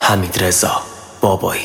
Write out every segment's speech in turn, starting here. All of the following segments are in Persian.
حمیدرضا بابایی.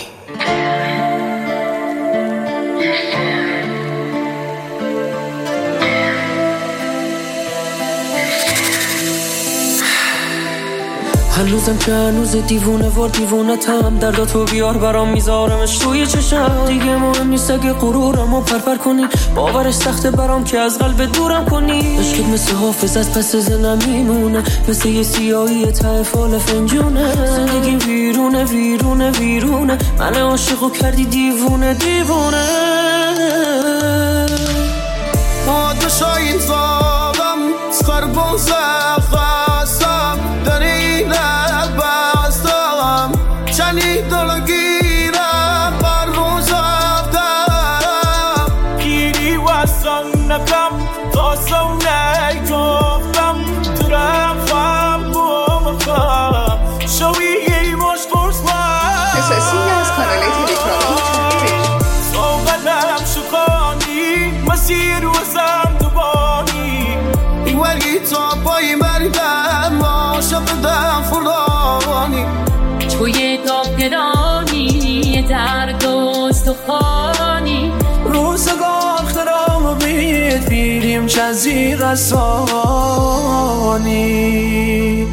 هنوزم که هنوز دیوونه وار دیوونه تم، درداتو بیار برام میذارمش توی چشم. دیگه مهم نیست اگه غرورمو پرپر کنی، باورش سخته برام که از قلب دورم کنی. عشقت مثل حافظ از پس زنم میمونه، مثل یه سیاهی ته فال فنجونه. زندگی ویرونه ویرونه ویرونه، من عاشقو کردی دیوونه دیوونه. پادشاهی زادم سخربازه خواستم، در این بستم چنی دلگیرم پرواز افتم. گیری وستم نکم خواستم نگفتم، ترم فهم بومخم شویه باش قرصم. اساسی از کانال تلگرامی صحبتم شکانی مسیر و زندبانی، این ورگی تا پای مردم عاشق دم فردانی. توی داغرانی درد و استخوانی، روزگار خرام بید بیریم چزی رسانی.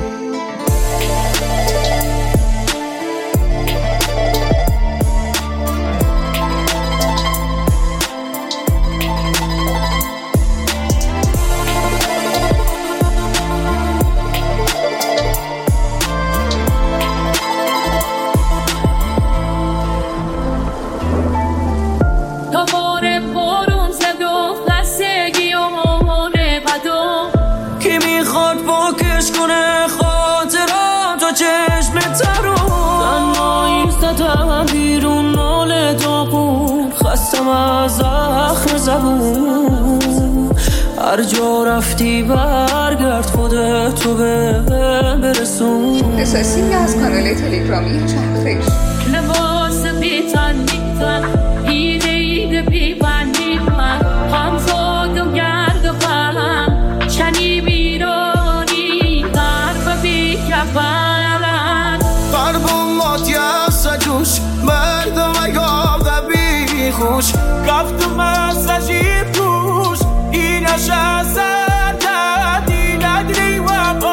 کنه خاطرات و چشم ترو تنها ایستادم بیرون ناله داغون، خستم از زخم زبون. هر جا رفتی برگرد خودتو برسون. اساسی از کانال تلگرامی چرخش. لباس بی‌تنی‌تن ایده ایده بی‌بندی‌تن، هم زاد و گرد و غم چنی بیرونی قرب بی‌کفن. قربونات یا سجوش مردم اگاه بی خوش، رفتم از عجیب توش این اشازن دادی ندری و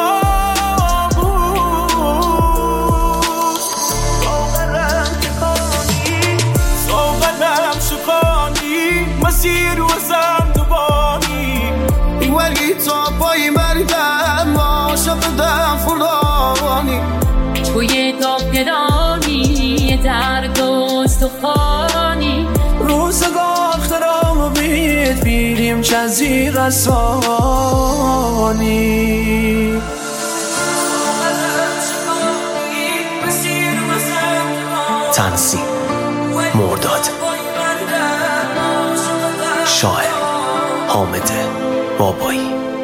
قابوش. باورم که کنی صحبتم شکانی، مسیر و زندبانی، این ورگی تا پای مردم عاشق دم فردانی. توی داغرانی درد و استخوانی، روزگار خرام بید بیریم چزی رسانی. تنظیم مرداد، شاعر حامد بابایی.